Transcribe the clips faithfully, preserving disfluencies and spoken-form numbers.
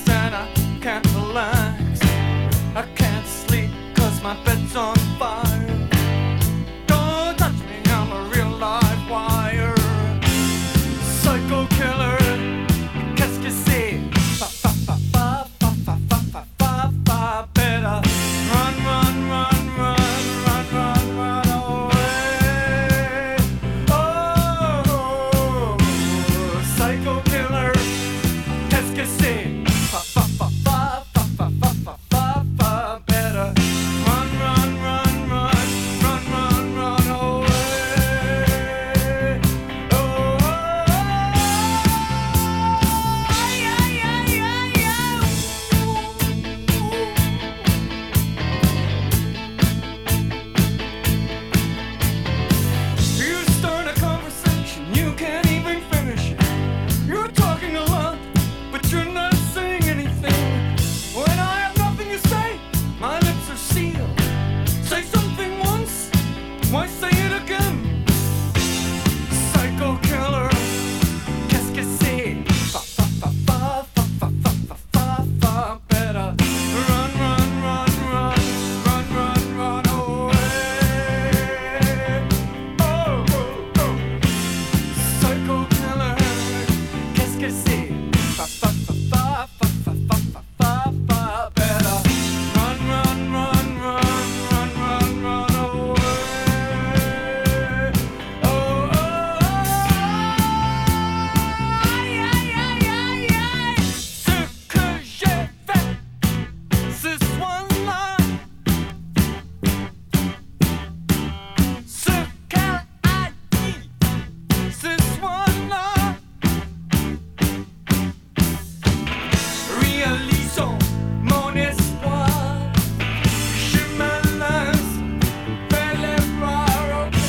and I can't relax. I can't sleep cause my bed's on fire. Don't touch me, I'm a real live wire. Psycho killer, qu'est-ce que c'est? Fa fa fa fa fa fa fa fa fa fa. Better run, run, run, run, run, run, run away. Oh, psycho killer, qu'est-ce que c'est? Fa fa fa fa fa fa fa fa fa fa. Better run, run, run, run, run, run, run away. Oh, yeah, yeah, yeah, yeah. You start a conversation, you can't even finish it. You're talking a lot, but you're not saying anything. When I have nothing to say, my lips are sealed. Say something once, why say it again? Psycho killer, qu'est-ce que c'est? Fa fa fa fa fa fa fa fa fa fa. Better run, run, run, run, run, run, run away. Oh, oh, oh. Psycho killer, qu'est-ce que c'est? Fa fa fa fa fa fa fa fa fa fa. Better run, run, run, run, run, run, run away. Oh, oh, yeah, yeah, yeah, yeah. Ce que j'ai fait ce soir-là, ce qu'elle a dit ce soir-là. Réalisons mon espoir. Je me lance vers les bras, ok.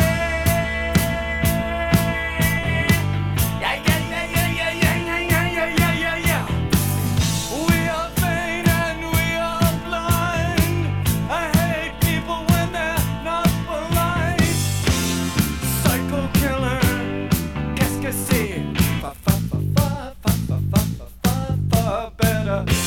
Yeah, yeah, yeah, yeah, yeah, yeah, yeah, yeah, yeah, yeah, yeah. We are vain and we are blind. I hate people when they're not polite. Psycho killer, qu'est-ce que c'est? Fa fa fa fa fa fa fa fa fa. Better